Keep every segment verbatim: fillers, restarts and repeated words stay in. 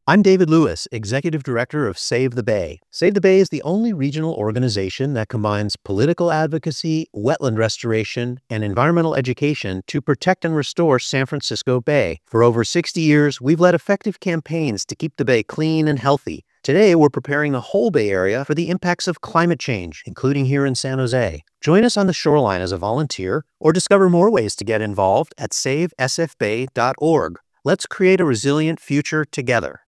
I'm David Lewis, Executive Director of Save the Bay. Save the Bay is the only regional organization that combines political advocacy, wetland restoration, and environmental education to protect and restore San Francisco Bay. For over sixty years, we've led effective campaigns to keep the Bay clean and healthy. Today, we're preparing the whole Bay Area for the impacts of climate change, including here in San Jose. Join us on the shoreline as a volunteer or discover more ways to get involved at save s f bay dot org. Let's create a resilient future together.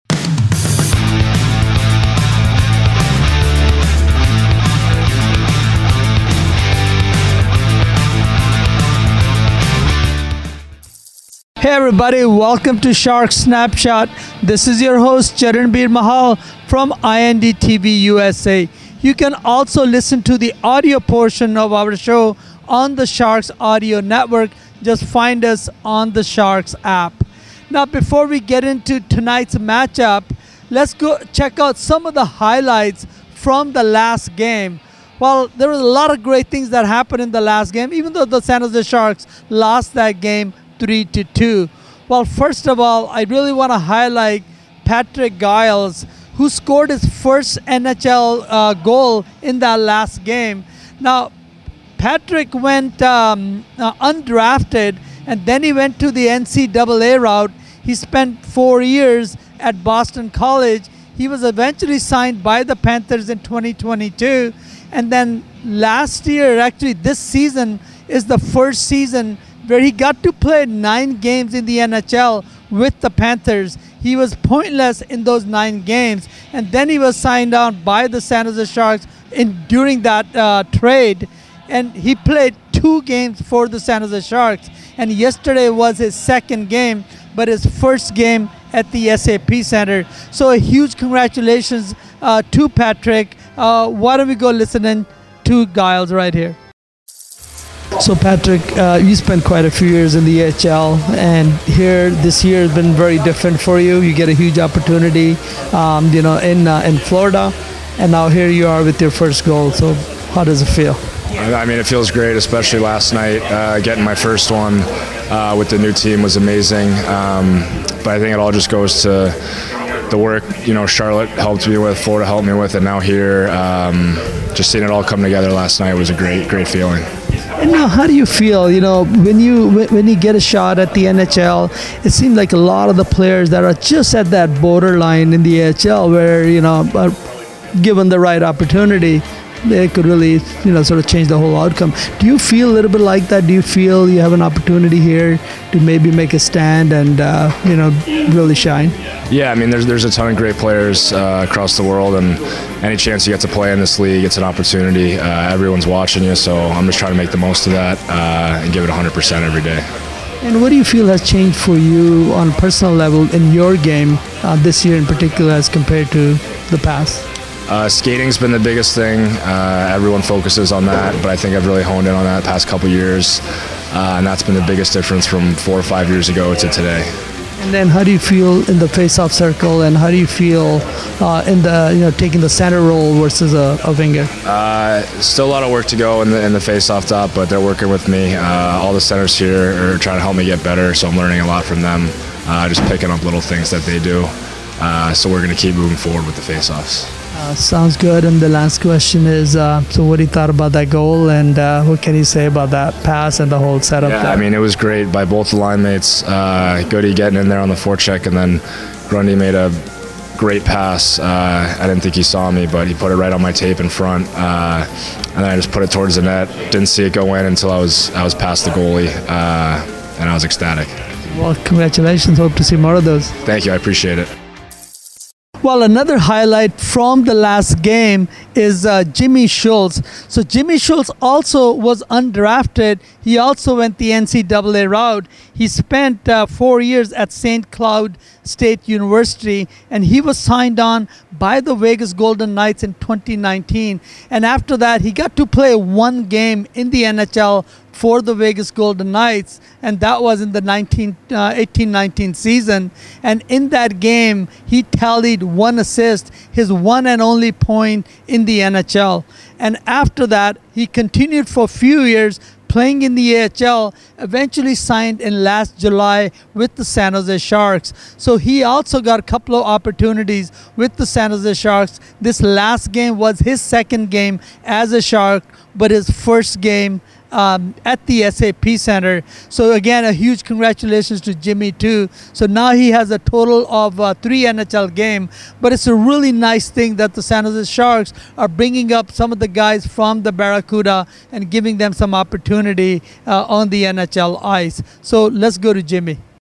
Hey everybody, welcome to Shark Snapshot. This is your host Charanbir Mahal from I N D T V U S A. You can also listen to the audio portion of our show on the Sharks Audio Network. Just find us on the Sharks app. Now before we get into tonight's matchup, let's go check out some of the highlights from the last game. Well, there was a lot of great things that happened in the last game, even though the San Jose Sharks lost that game three to two. Well, first of all, I really want to highlight Patrick Giles, who scored his first N H L uh, goal in that last game. Now, Patrick went um, uh, undrafted, and then he went to the N C double A route. He spent four years at Boston College. He was eventually signed by the Panthers in twenty twenty-two. And then last year, actually this season, is the first season where he got to play nine games in the N H L with the Panthers. He was pointless in those nine games, and then he was signed on by the San Jose Sharks in during that uh, trade, and he played two games for the San Jose Sharks, and yesterday was his second game, but his first game at the S A P Center. So a huge congratulations uh, to Patrick. Uh, why don't we go listening to Giles right here. So Patrick, uh, you spent quite a few years in the A H L, and here this year has been very different for you. You get a huge opportunity, um, you know, in uh, in Florida, and now here you are with your first goal. So how does it feel? I mean, it feels great, especially last night. Uh, getting my first one uh, with the new team was amazing, um, but I think it all just goes to the work, you know, Charlotte helped me with, Florida helped me with, and now here, um, just seeing it all come together last night was a great, great feeling. And now, how do you feel, you know, when you when you get a shot at the N H L, it seems like a lot of the players that are just at that borderline in the A H L where, you know, are given the right opportunity, they could really, you know, sort of change the whole outcome. Do you feel a little bit like that? Do you feel you have an opportunity here to maybe make a stand and, uh, you know, really shine? Yeah, I mean, there's there's a ton of great players uh, across the world, and any chance you get to play in this league, it's an opportunity. Uh, everyone's watching you, so I'm just trying to make the most of that uh, and give it one hundred percent every day. And what do you feel has changed for you on a personal level in your game uh, this year in particular as compared to the past? Uh, skating's been the biggest thing. Uh, everyone focuses on that, but I think I've really honed in on that the past couple years, uh, and that's been the biggest difference from four or five years ago to today. And then how do you feel in the face-off circle, and how do you feel uh, in the, you know, taking the center role versus a, a winger? Uh, still a lot of work to go in the, in the face-off top, but they're working with me. Uh, all the centers here are trying to help me get better, so I'm learning a lot from them, uh, just picking up little things that they do. Uh, so we're going to keep moving forward with the face-offs. Uh, sounds good. And the last question is, uh, so what do you thought about that goal, and uh, what can you say about that pass and the whole setup? Yeah, there? I mean, it was great by both the line mates. Uh, Goody getting in there on the forecheck, and then Grundy made a great pass. Uh, I didn't think he saw me, but he put it right on my tape in front, uh, and then I just put it towards the net. Didn't see it go in until I was I was past the goalie, uh, and I was ecstatic. Well, congratulations. Hope to see more of those. Thank you. I appreciate it. Well, another highlight from the last game is uh, Jimmy Schultz. So Jimmy Schultz also was undrafted. He also went the N C double A route. He spent uh, four years at Saint Cloud State University, and he was signed on by the Vegas Golden Knights in twenty nineteen. And after that, he got to play one game in the N H L for the Vegas Golden Knights, and that was in the eighteen nineteen season. And in that game, he tallied one assist, his one and only point in the N H L. And after that, he continued for a few years playing in the A H L, eventually signed in last July with the San Jose Sharks. So he also got a couple of opportunities with the San Jose Sharks. This last game was his second game as a Shark, but his first game Um, at the S A P Center. So again, a huge congratulations to Jimmy too. So now he has a total of uh, three N H L games, but it's a really nice thing that the San Jose Sharks are bringing up some of the guys from the Barracuda and giving them some opportunity uh, on the N H L ice. So let's go to Jimmy.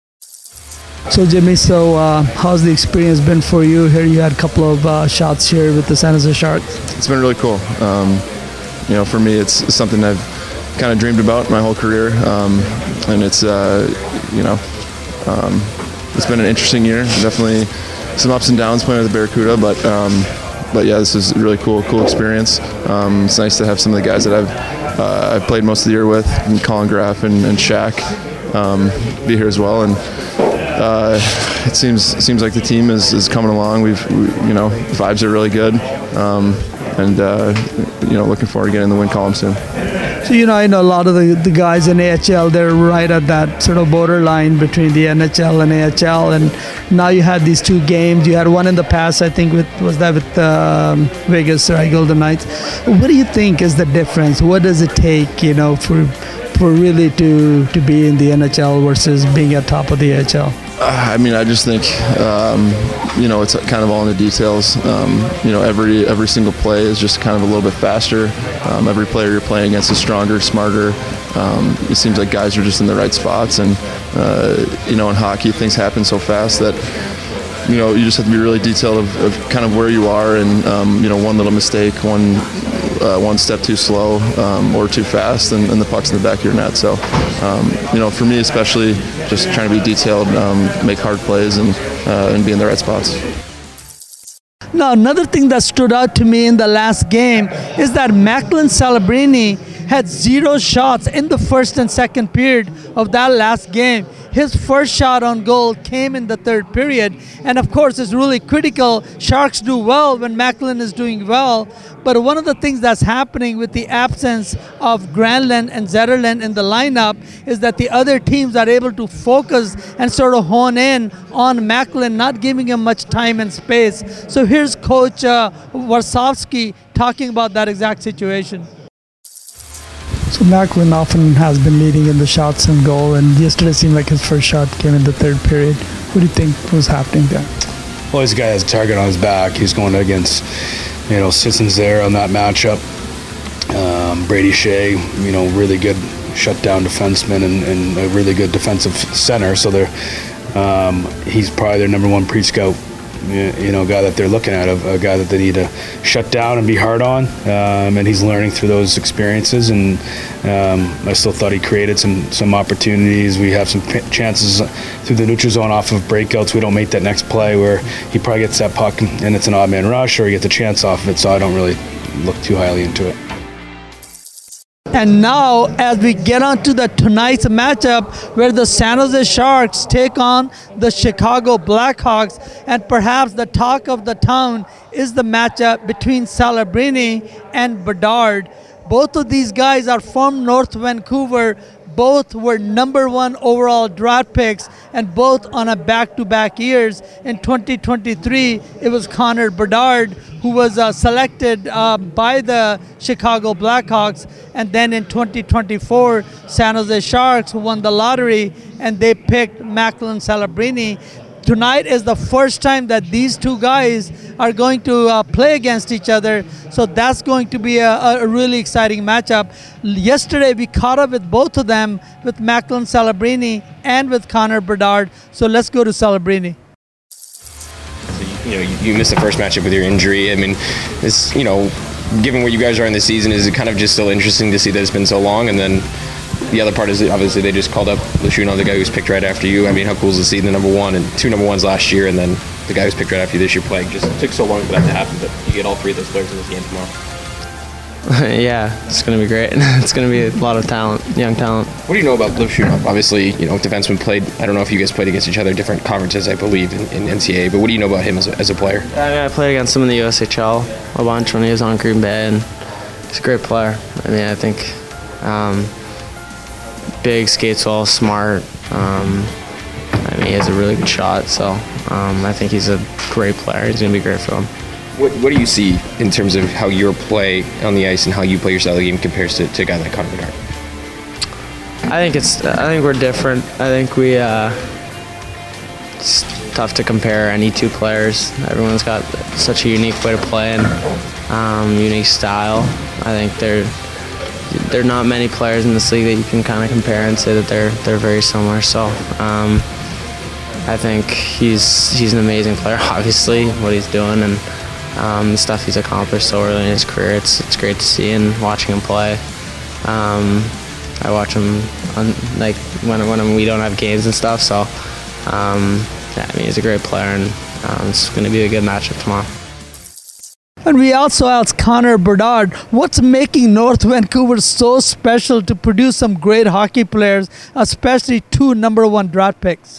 So Jimmy, so uh, how's the experience been for you? Here you had a couple of uh, shots here with the San Jose Sharks. It's been really cool. Um, you know, for me, it's something I've kind of dreamed about my whole career, um, and it's uh, you know um, it's been an interesting year. Definitely some ups and downs playing with the Barracuda, but um, but yeah, this is a really cool cool experience. Um, it's nice to have some of the guys that I've uh, I've played most of the year with, and Colin Graff and, and Shaq, um, be here as well. And uh, it seems seems like the team is, is coming along. We've we, you know the vibes are really good, um, and uh, you know looking forward to getting in the win column soon. So, you know, I know a lot of the, the guys in A H L, they're right at that sort of borderline between the N H L and A H L. And now you had these two games. You had one in the past, I think, with was that with um, Vegas, right, Golden Knights. What do you think is the difference? What does it take, you know, for for really to, to be in the N H L versus being at top of the A H L? Uh, I mean, I just think, um, you know, it's kind of all in the details. Um, you know, every every single play is just kind of a little bit faster. Um, every player you're playing against is stronger, smarter. Um, it seems like guys are just in the right spots. And, uh, you know, in hockey, things happen so fast that, you know, you just have to be really detailed of, of kind of where you are. And, um, you know, one little mistake, one uh, one step too slow um, or too fast, and, and the puck's in the back of your net. So, um, you know, for me especially, just trying to be detailed, um, make hard plays, and uh, and be in the right spots. Now, another thing that stood out to me in the last game is that Macklin Celebrini had zero shots in the first and second period of that last game. His first shot on goal came in the third period. And of course, it's really critical. Sharks do well when Macklin is doing well. But one of the things that's happening with the absence of Granlund and Zetterlund in the lineup is that the other teams are able to focus and sort of hone in on Macklin, not giving him much time and space. So here's Coach uh, Warsawski talking about that exact situation. So Macklin often has been leading in the shots and goal, and yesterday seemed like his first shot came in the third period. What do you think was happening there? Well, he's a guy has a target on his back. He's going against, you know, Sissons there on that matchup. Um, Brady Shea, you know, really good shutdown defenseman and, and a really good defensive center. So they're, um, he's probably their number one pre-scout, you know, guy that they're looking at, a, a guy that they need to shut down and be hard on. Um, and he's learning through those experiences. And um, I still thought he created some some opportunities. We have some p- chances through the neutral zone off of breakouts. We don't make that next play where he probably gets that puck and it's an odd man rush, or he gets a chance off of it. So I don't really look too highly into it. And now, as we get on to the tonight's matchup, where the San Jose Sharks take on the Chicago Blackhawks, and perhaps the talk of the town is the matchup between Celebrini and Bedard. Both of these guys are from North Vancouver. Both were number one overall draft picks, and both on a back-to-back years. In twenty twenty-three, it was Connor Bedard who was uh, selected uh, by the Chicago Blackhawks, and then in twenty twenty-four, San Jose Sharks won the lottery, and they picked Macklin Celebrini. Tonight is the first time that these two guys are going to uh, play against each other, so that's going to be a, a really exciting matchup. Yesterday we caught up with both of them, with Macklin Celebrini and with Connor Bedard. So let's go to Celebrini. So, you know, you, you missed the first matchup with your injury. I mean, it's, you know, given where you guys are in the season, is it kind of just still interesting to see that it's been so long? And then the other part is that obviously they just called up Luciano, the guy who was picked right after you. I mean, how cool is to see the number one and two number ones last year, and then the guy who's picked right after you this year playing? Just took so long for that to happen, but you get all three of those players in this game tomorrow. Yeah, it's going to be great. It's going to be a lot of talent, young talent. What do you know about Luciano? Obviously, you know, defensemen played, I don't know if you guys played against each other, different conferences, I believe, in, in N C A A, but what do you know about him as a, as a player? I, mean, I played against him in the U S H L a bunch when he was on Green Bay, and he's a great player. I mean, I think um, big, skates well, smart. Um, I mean, he has a really good shot, so um, I think he's a great player. He's going to be great for them. What, what do you see in terms of how your play on the ice and how you play your style of the game compares to, to a guy like Connor Bedard? I think it's. I think we're different. I think we. Uh, it's tough to compare any two players. Everyone's got such a unique way to play and um, unique style. I think there, there are not many players in this league that you can kind of compare and say that they're they're very similar. So um, I think he's he's an amazing player. Obviously, what he's doing and um, the stuff he's accomplished so early in his career, it's it's great to see and watching him play. Um, I watch him on, like when when we don't have games and stuff. So um, yeah, I mean he's a great player, and um, it's going to be a good matchup tomorrow. And we also asked Connor Bedard, what's making North Vancouver so special to produce some great hockey players, especially two number one draft picks?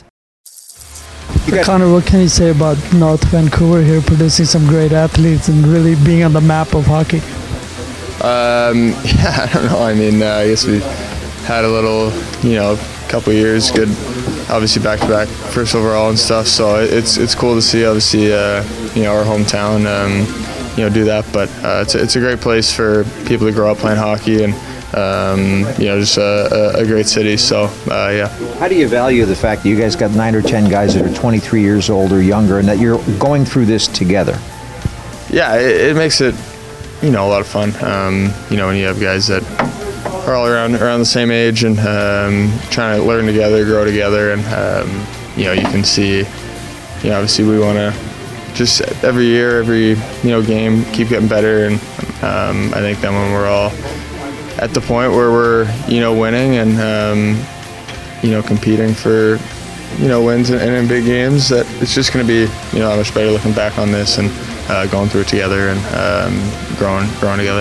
Connor, what can you say about North Vancouver here producing some great athletes and really being on the map of hockey? Um, yeah, I don't know. I mean, uh, I guess we had a little, you know, couple years, good, obviously back-to-back first overall and stuff. So it's it's cool to see, obviously, uh, you know, our hometown, um, you know, do that. But uh, it's a, it's a great place for people to grow up playing hockey, and um, you know, just a, a, a great city. So uh, yeah. How do you value the fact that you guys got nine or ten guys that are twenty-three years old or younger, and that you're going through this together? Yeah, it, it makes it, you know, a lot of fun. Um, you know, when you have guys that are all around around the same age and um, trying to learn together, grow together, and um, you know, you can see, you know, obviously we want to just every year, every you know game, keep getting better, and um, I think then when we're all at the point where we're you know winning and um, you know competing for you know wins and, and in big games, that it's just going to be you know much better looking back on this and uh, going through it together and um, growing growing together.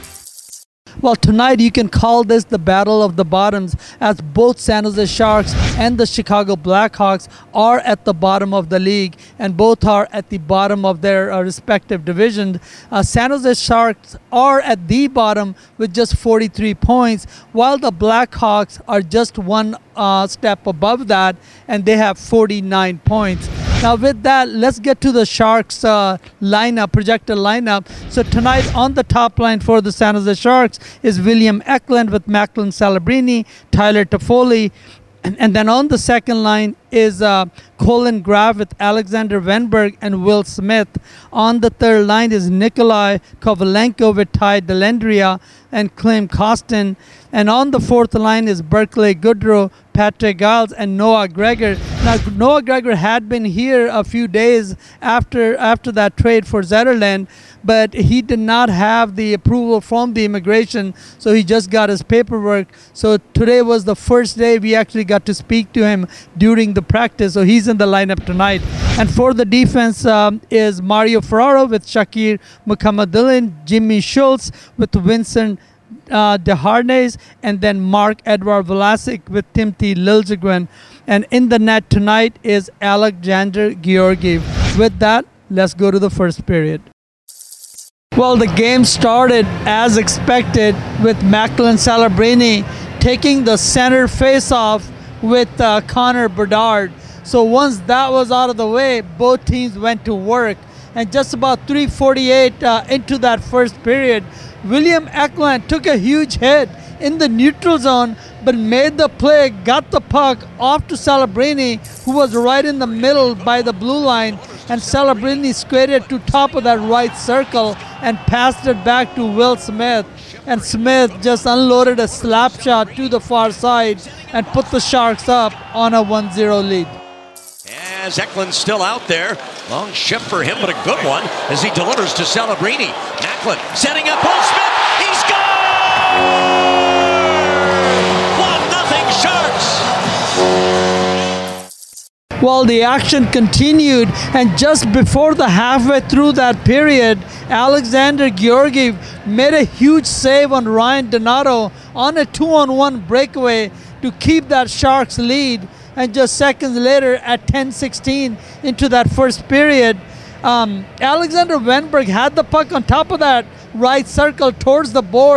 Well, tonight you can call this the Battle of the Bottoms, as both San Jose Sharks and the Chicago Blackhawks are at the bottom of the league, and both are at the bottom of their uh, respective divisions. Uh, San Jose Sharks are at the bottom with just forty-three points, while the Blackhawks are just one uh, step above that, and they have forty-nine points. Now with that, let's get to the Sharks uh, lineup, projected lineup. So tonight on the top line for the San Jose Sharks is William Eklund with Macklin Celebrini, Tyler Toffoli, and, and then on the second line is uh, Colin Graf with Alexander Wenberg and Will Smith. On the third line is Nikolai Kovalenko with Ty Dellandrea and Clem Costin. And on the fourth line is Berkeley Goodrow, Patrick Giles, and Noah Gregor. Now, Noah Gregor had been here a few days after after that trade for Zetterland, but he did not have the approval from the immigration, so he just got his paperwork. So today was the first day we actually got to speak to him during the practice, so he's in the lineup tonight. And for the defense um, is Mario Ferraro with Shakir Mukhamadullin, Jimmy Schultz with Vincent Uh, Deharnais, and then Mark Edward Vlasic with Timothy Liljegren. And in the net tonight is Alexander Georgiev. With that, let's go to the first period. Well, the game started as expected with Macklin Celebrini taking the center face-off with uh, Connor Bedard. So once that was out of the way, both teams went to work. And just about three forty-eight uh, into that first period, William Eklund took a huge hit in the neutral zone, but made the play, got the puck off to Celebrini, who was right in the middle by the blue line, and Celebrini skated to top of that right circle and passed it back to Will Smith. And Smith just unloaded a slap shot to the far side and put the Sharks up on a one zero lead. As Eklund's still out there, long shift for him, but a good one as he delivers to Celebrini. Macklin setting up Paul Smith. He scores! one nothing Sharks! Well, the action continued, and just before the halfway through that period, Alexander Georgiev made a huge save on Ryan Donato on a two-on-one breakaway to keep that Sharks lead. And just seconds later, at ten sixteen into that first period, um, Alexander Wenberg had the puck on top of that right circle towards the boards,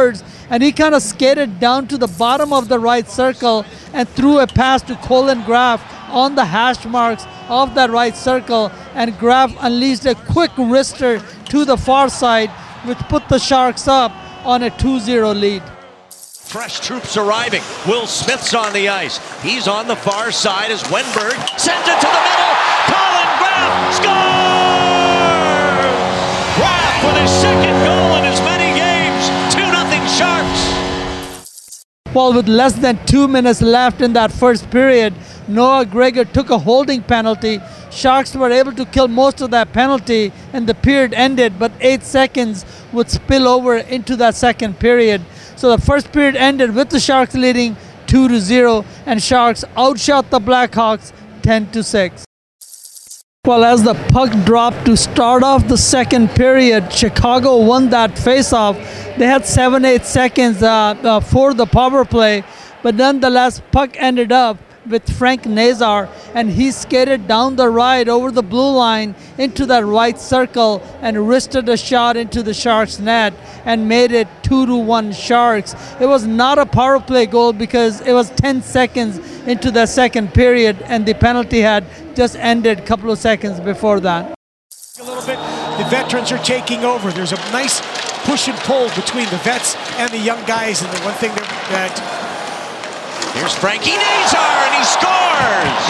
and he kind of skated down to the bottom of the right circle and threw a pass to Colin Graf on the hash marks of that right circle, and Graf unleashed a quick wrister to the far side, which put the Sharks up on a two zero lead. Fresh troops arriving. Will Smith's on the ice. He's on the far side as Wenberg sends it to the middle. Colin Graf scores! Graf with his second goal in as many games. two nothing Sharks. Well, with less than two minutes left in that first period, Noah Gregor took a holding penalty. Sharks were able to kill most of that penalty and the period ended, but eight seconds would spill over into that second period. So the first period ended with the Sharks leading two to zero, and Sharks outshot the Blackhawks ten to six. Well, as the puck dropped to start off the second period, Chicago won that faceoff. They had seven, eight seconds uh, uh, for the power play, but nonetheless, puck ended up with Frank Nazar, and he skated down the right over the blue line into that right circle and wristed a shot into the Sharks net and made it two to one Sharks. It was not a power play goal because it was ten seconds into the second period and the penalty had just ended a couple of seconds before that. A little bit, the veterans are taking over. There's a nice push and pull between the vets and the young guys, and the one thing that, that Here's Frankie Nazar, and he scores!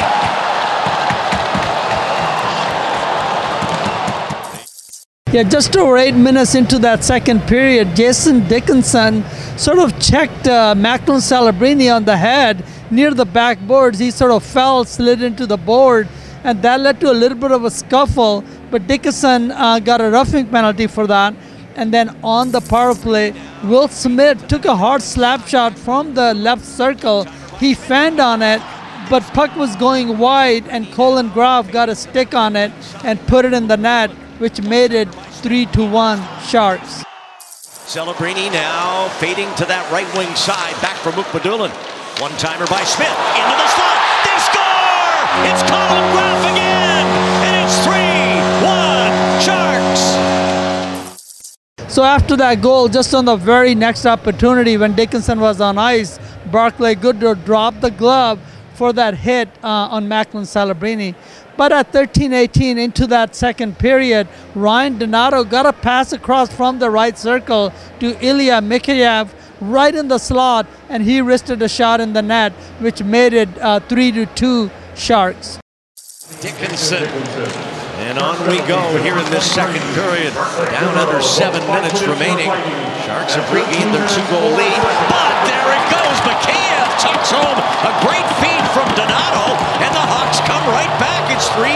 Yeah, just over eight minutes into that second period, Jason Dickinson sort of checked uh, Macklin Celebrini on the head near the backboards. He sort of fell, slid into the board, and that led to a little bit of a scuffle, but Dickinson uh, got a roughing penalty for that. And then on the power play, Will Smith took a hard slap shot from the left circle. He fanned on it, but puck was going wide, and Colin Graf got a stick on it and put it in the net, which made it three to one Sharks. Celebrini now fading to that right wing side, back for Mukmadulin. One-timer by Smith, into the slot, they score! It's Colin Graf again, and it's three one Sharks! So after that goal, just on the very next opportunity when Dickinson was on ice, Barclay Goodrow dropped the glove for that hit uh, on Macklin Celebrini. But at thirteen eighteen into that second period, Ryan Donato got a pass across from the right circle to Ilya Mikheyev right in the slot, and he wristed a shot in the net, which made it uh, three to two Sharks. Dickinson. And on we go here in this second period. Down under seven minutes remaining. Sharks have regained their two-goal lead. But there it goes. Mikheyev tucks home a great feed from Donato. And the Hawks come right back. It's three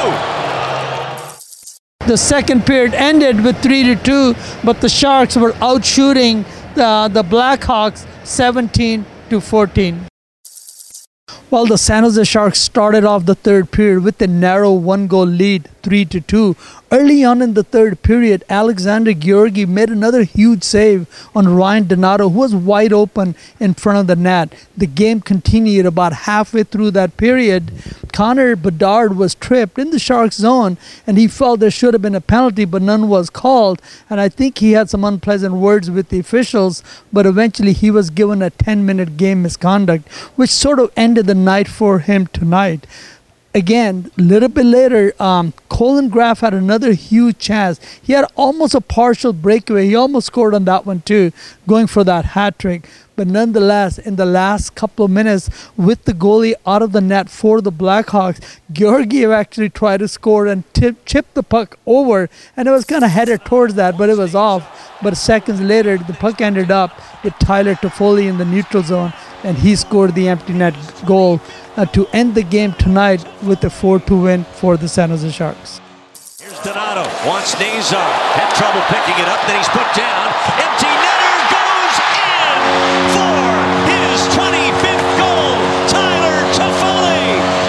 two. The second period ended with three to two, but the Sharks were out shooting the, the Blackhawks seventeen to fourteen. Well, the San Jose Sharks started off the third period with a narrow one-goal lead, three to two. Early on in the third period, Alexander Georgi made another huge save on Ryan Donato, who was wide open in front of the net. The game continued about halfway through that period. Connor Bedard was tripped in the Sharks zone, and he felt there should have been a penalty, but none was called. And I think he had some unpleasant words with the officials, but eventually he was given a ten-minute game misconduct, which sort of ended the night for him tonight. Again, a little bit later, um, Colin Graf had another huge chance. He had almost a partial breakaway. He almost scored on that one too, going for that hat trick. But nonetheless, in the last couple of minutes, with the goalie out of the net for the Blackhawks, Georgiev actually tried to score and tip, chipped the puck over, and it was kind of headed towards that, but it was off. But seconds later, the puck ended up with Tyler Toffoli in the neutral zone, and he scored the empty net goal uh, to end the game tonight with a four two win for the San Jose Sharks. Here's Donato, wants Nazar, had trouble picking it up, then he's put down. Empty netter goes in for his twenty-fifth goal, Tyler Toffoli.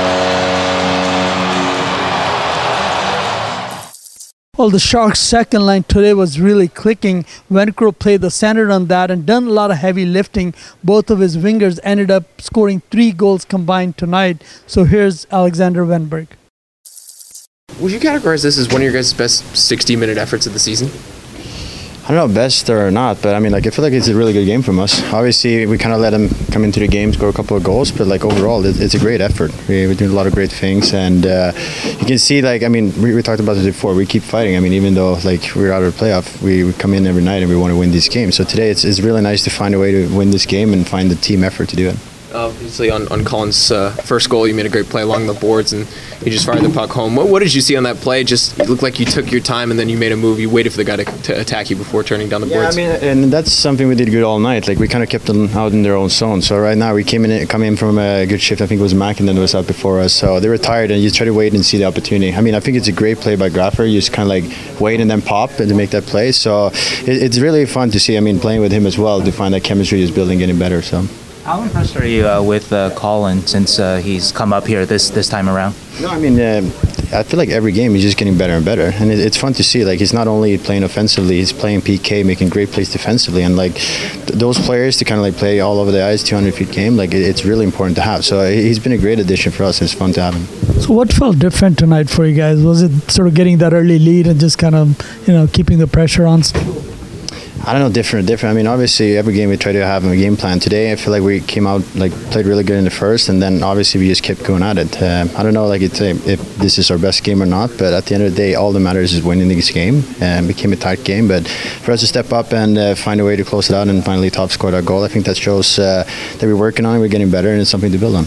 Well, the Sharks' second line today was really clicking. Venkro played the center on that and done a lot of heavy lifting. Both of his wingers ended up scoring three goals combined tonight. So here's Alexander Wenberg. Would you categorize this as one of your guys' best sixty-minute efforts of the season? I don't know, best or not, but I mean, like, I feel like it's a really good game from us. Obviously, we kind of let them come into the game, score a couple of goals, but like overall, it, it's a great effort. We, we're doing a lot of great things, and uh, you can see, like, I mean, we, we talked about this before. We keep fighting. I mean, even though like we're out of the playoff, we, we come in every night and we want to win these games. So today, it's, it's really nice to find a way to win this game and find the team effort to do it. Obviously, on, on Colin's uh, first goal, you made a great play along the boards, and you just fired the puck home. What, what did you see on that play? Just it looked like you took your time, and then you made a move. You waited for the guy to, to attack you before turning down the yeah, boards. I mean, and that's something we did good all night. Like, we kind of kept them out in their own zone. So right now, we came in, come in from a good shift. I think it was Mack, and then it was out before us. So they were tired, and you try to wait and see the opportunity. I mean, I think it's a great play by Graffer. You just kind of like wait and then pop and to make that play. So it, it's really fun to see. I mean, playing with him as well to find that chemistry is building, getting better. So. How impressed are you uh, with uh, Colin since uh, he's come up here this this time around? No, I mean, uh, I feel like every game he's just getting better and better, and it, it's fun to see. Like, he's not only playing offensively, he's playing P K, making great plays defensively, and like th- those players to kind of like play all over the ice, two hundred feet game, like it, it's really important to have. So he's been a great addition for us. It's fun to have him. So what felt different tonight for you guys? Was it sort of getting that early lead and just kind of, you know, keeping the pressure on? I don't know, different, different. I mean, obviously, every game we try to have a game plan. Today, I feel like we came out, like, played really good in the first, and then obviously we just kept going at it. Uh, I don't know, like, it's, uh, if this is our best game or not, but at the end of the day, all that matters is winning this game. And it became a tight game, but for us to step up and uh, find a way to close it out and finally top score that goal, I think that shows uh, that we're working on it, we're getting better, and it's something to build on.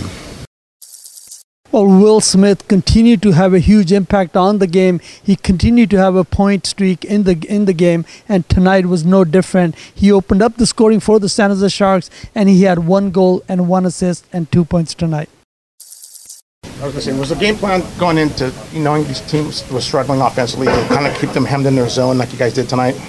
Well, Will Smith continued to have a huge impact on the game. He continued to have a point streak in the in the game, and tonight was no different. He opened up the scoring for the San Jose Sharks, and he had one goal and one assist and two points tonight. I was going to say, was the game plan going into, you knowing these teams were struggling offensively, to kind of keep them hemmed in their zone like you guys did tonight?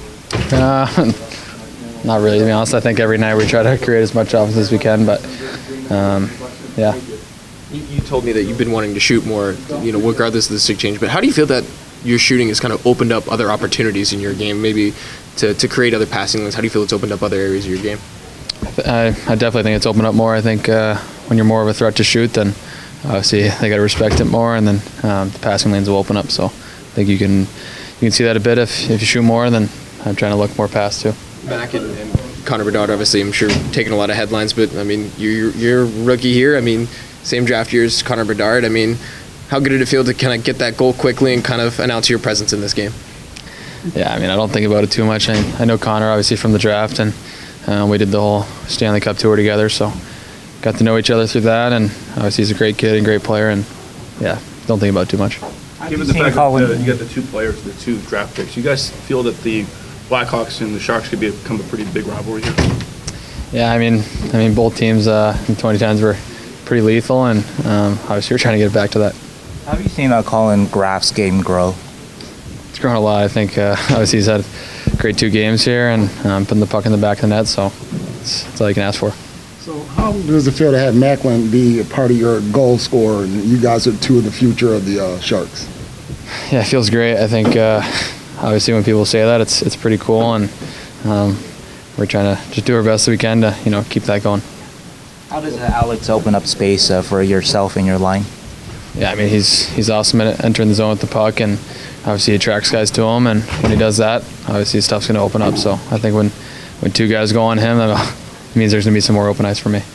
Uh, not really, to be honest. I think every night we try to create as much offense as we can, but um, yeah. You, you told me that you've been wanting to shoot more, you know, regardless of the stick change. But how do you feel that your shooting has kind of opened up other opportunities in your game, maybe to, to create other passing lanes? How do you feel it's opened up other areas of your game? I, I definitely think it's opened up more. I think uh, when you're more of a threat to shoot, then obviously they got to respect it more, and then um, the passing lanes will open up. So I think you can you can see that a bit if, if you shoot more. Then I'm trying to look more past too. Back and, and Connor Bedard, obviously, I'm sure taking a lot of headlines, but I mean, you're you're a rookie here. I mean. Same draft year as Connor Bedard. I mean, how good did it feel to kind of get that goal quickly and kind of announce your presence in this game? Yeah, I mean, I don't think about it too much. I, I know Connor, obviously, from the draft, and uh, we did the whole Stanley Cup tour together, so got to know each other through that, and obviously he's a great kid and great player, and yeah, don't think about it too much. Given the fact that uh, you got the two players, the two draft picks, you guys feel that the Blackhawks and the Sharks could become a pretty big rivalry here? Yeah, I mean, I mean, both teams uh, in twenty tens were pretty lethal, and um, obviously we're trying to get back to that. How have you seen uh, Colin Graff's game grow? It's grown a lot. I think uh, obviously he's had great two games here and um, putting the puck in the back of the net, so it's, it's all you can ask for. So how does it feel to have Macklin be a part of your goal scorer, and you guys are two of the future of the uh, Sharks? Yeah, it feels great. I think uh, obviously when people say that, it's it's pretty cool, and um, we're trying to just do our best that we can to you know keep that going. How does uh, Alex open up space uh, for yourself and your line? Yeah, I mean, he's he's awesome at entering the zone with the puck, and obviously he attracts guys to him, and when he does that, obviously his stuff's going to open up. So I think when, when two guys go on him, that means there's going to be some more open ice for me.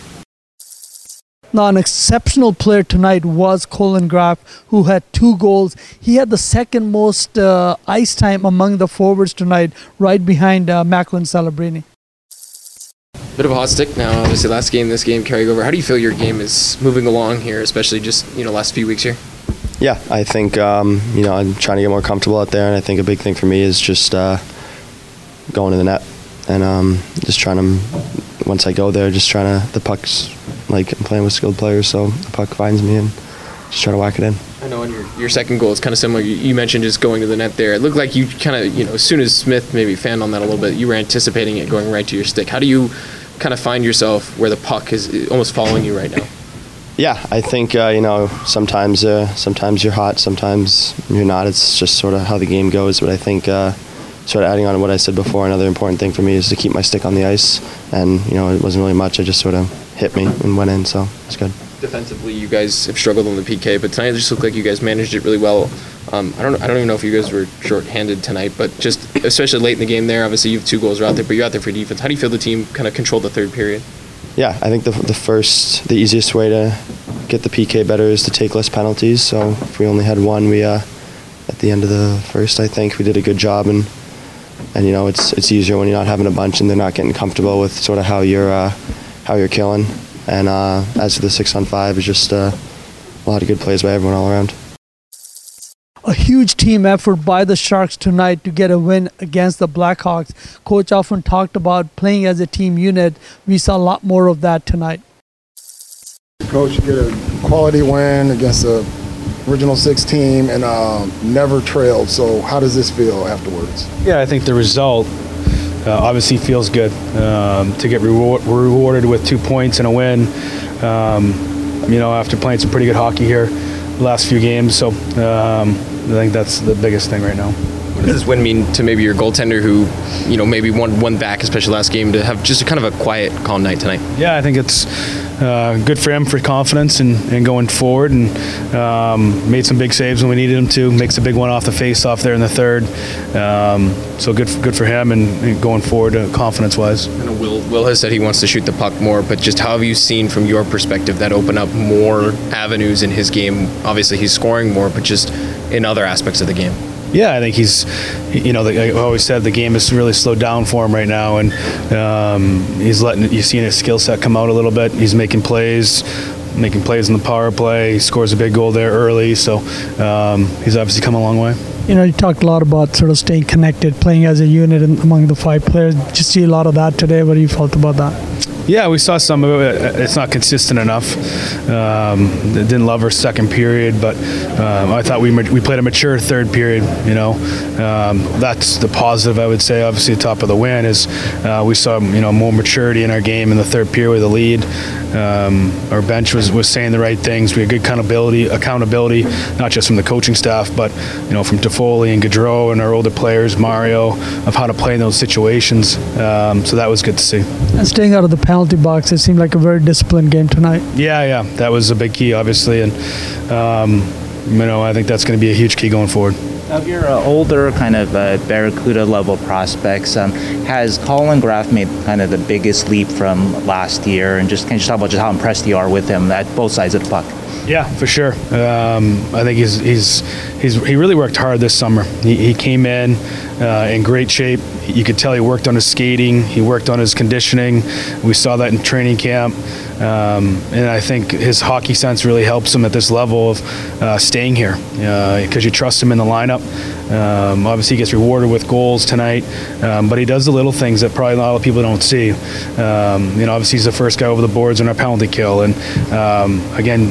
Now, an exceptional player tonight was Colin Graff, who had two goals. He had the second most uh, ice time among the forwards tonight, right behind uh, Macklin Celebrini. Bit of a hot stick now, obviously last game, this game carrying over. How do you feel your game is moving along here, especially just, you know, last few weeks here? Yeah, I think, um, you know, I'm trying to get more comfortable out there, and I think a big thing for me is just uh, going to the net and um, just trying to, once I go there, just trying to, the puck's, like, I'm playing with skilled players, so the puck finds me and just try to whack it in. I know on your, your second goal, it's kind of similar. You, you mentioned just going to the net there. It looked like you kind of, you know, as soon as Smith maybe fanned on that a little bit, you were anticipating it going right to your stick. How do you kind of find yourself where the puck is almost following you right now? Yeah, I think, uh, you know, sometimes uh, sometimes you're hot, sometimes you're not. It's just sort of how the game goes. But I think uh, sort of adding on to what I said before, another important thing for me is to keep my stick on the ice. And, you know, it wasn't really much. It just sort of hit me and went in, so it's good. Defensively, you guys have struggled on the P K, but tonight it just looked like you guys managed it really well Um, I don't I don't even know if you guys were short-handed tonight, but just especially late in the game there, obviously you have two goals out there, but you're out there for defense. How do you feel the team kind of controlled the third period? Yeah, I think the the first, the easiest way to get the P K better is to take less penalties. So if we only had one, we uh, at the end of the first, I think we did a good job, and and you know it's it's easier when you're not having a bunch and they're not getting comfortable with sort of how you're uh, how you're killing. And uh, as for the six on five, it's just uh, a lot of good plays by everyone all around. A huge team effort by the Sharks tonight to get a win against the Blackhawks. Coach often talked about playing as a team unit. We saw a lot more of that tonight. Coach, you get a quality win against the original six team and uh, never trailed. So how does this feel afterwards? Yeah, I think the result uh, obviously feels good. Um, to get reward- rewarded with two points and a win, um, you know, after playing some pretty good hockey here the last few games. So um, I think that's the biggest thing right now. What does this win mean to maybe your goaltender who, you know, maybe won one back, especially last game, to have just a kind of a quiet, calm night tonight? Yeah, I think it's uh, good for him for confidence and, and going forward, and um, made some big saves when we needed him to. Makes a big one off the face-off there in the third. Um, so good, good for him and, and going forward, uh, confidence-wise. I know Will, Will has said he wants to shoot the puck more, but just how have you seen from your perspective that open up more avenues in his game? Obviously, he's scoring more, but just in other aspects of the game. Yeah, I think he's, you know, I always said the game has really slowed down for him right now, and um, he's letting, you've seen his skill set come out a little bit. He's making plays, making plays in the power play. He scores a big goal there early, so um, he's obviously come a long way. You know, you talked a lot about sort of staying connected, playing as a unit in, among the five players. Did you see a lot of that today? What do you felt about that? Yeah, we saw some of it. It's not consistent enough. Um, didn't love our second period, but um, I thought we we played a mature third period. You know, um, that's the positive I would say. Obviously, the top of the win is uh, we saw you know more maturity in our game in the third period with the lead. Um, our bench was, was saying the right things. We had good accountability, accountability, not just from the coaching staff, but you know from Toffoli and Gaudreau and our older players, Mario, of how to play in those situations. Um, so that was good to see. And staying out of the penalty box, it seemed like a very disciplined game tonight. Yeah, yeah, that was a big key, obviously, and um, you know I think that's going to be a huge key going forward. Of your uh, older kind of uh, Barracuda level prospects, um, has Colin Graf made kind of the biggest leap from last year? And just can you just talk about just how impressed you are with him at both sides of the puck? Yeah, for sure. Um, I think he's he's he's he really worked hard this summer. He, he came in uh, in great shape. You could tell he worked on his skating. He worked on his conditioning. We saw that in training camp. Um, and I think his hockey sense really helps him at this level of uh, staying here because uh, you trust him in the lineup. Um, obviously, he gets rewarded with goals tonight, um, but he does the little things that probably a lot of people don't see. Um, you know, obviously, he's the first guy over the boards on our penalty kill, and um, again,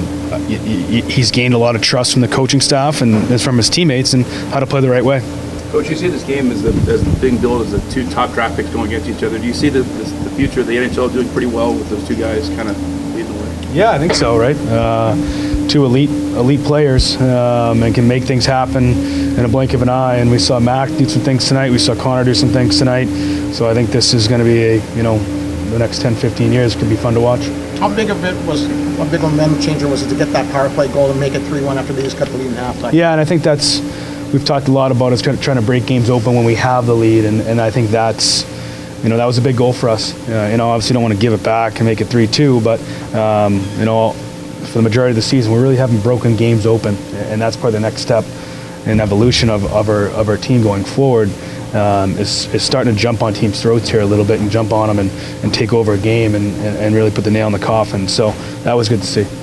he's gained a lot of trust from the coaching staff and from his teammates and how to play the right way. Coach, you see this game as, the, as being billed as the two top draft picks going against each other. Do you see the, the, the future of the N H L doing pretty well with those two guys kind of leading the way? Yeah, I think so, right? Uh, two elite elite players um, and can make things happen in a blink of an eye. And we saw Mac do some things tonight. We saw Connor do some things tonight. So I think this is going to be a, you know, the next ten, fifteen years could be fun to watch. How big of it was, a big momentum changer was it to get that power play goal and make it three one after they just cut the lead in half? Like, yeah, and I think that's, we've talked a lot about us trying to break games open when we have the lead, and, and I think that's, you know, that was a big goal for us. Uh, you know, obviously don't want to give it back and make it three two, but, um, you know, for the majority of the season, we really haven't broken games open, and that's probably the next step in evolution of, of, our, of our team going forward. Um, is, is starting to jump on teams' throats here a little bit and jump on them and, and take over a game and, and, and really put the nail in the coffin. So that was good to see.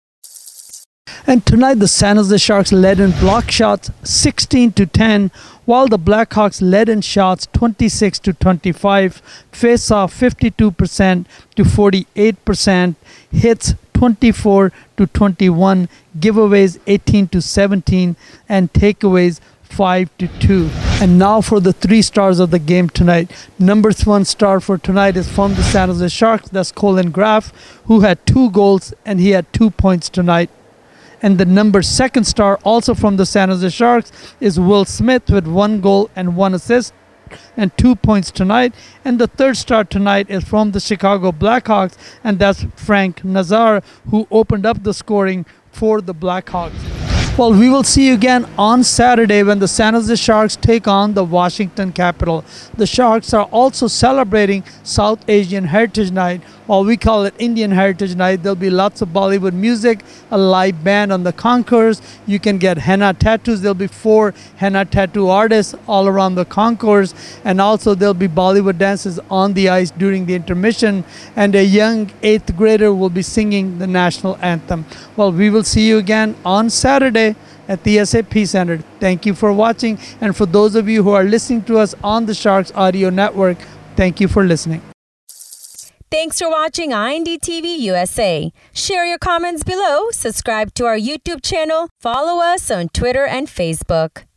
And tonight the San Jose Sharks led in block shots sixteen to ten, while the Blackhawks led in shots twenty-six to twenty-five, face-off fifty-two percent to forty-eight percent, hits twenty-four to twenty-one, giveaways eighteen to seventeen, and takeaways five to two. And now for the three stars of the game tonight. Number one star for tonight is from the San Jose Sharks. That's Colin Graf, who had two goals and he had two points tonight. And the number second star, also from the San Jose Sharks, is Will Smith with one goal and one assist and two points tonight. And the third star tonight is from the Chicago Blackhawks, and that's Frank Nazar, who opened up the scoring for the Blackhawks. Well, we will see you again on Saturday when the San Jose Sharks take on the Washington Capitol. The Sharks are also celebrating South Asian Heritage Night, or we call it Indian Heritage Night. There'll be lots of Bollywood music, a live band on the concourse. You can get henna tattoos. There'll be four henna tattoo artists all around the concourse. And also there'll be Bollywood dances on the ice during the intermission. And a young eighth grader will be singing the national anthem. Well, we will see you again on Saturday at the S A P Center. Thank you for watching. And for those of you who are listening to us on the Sharks Audio Network, thank you for listening. Thanks for watching I N D T V U S A. Share your comments below, subscribe to our YouTube channel, follow us on Twitter and Facebook.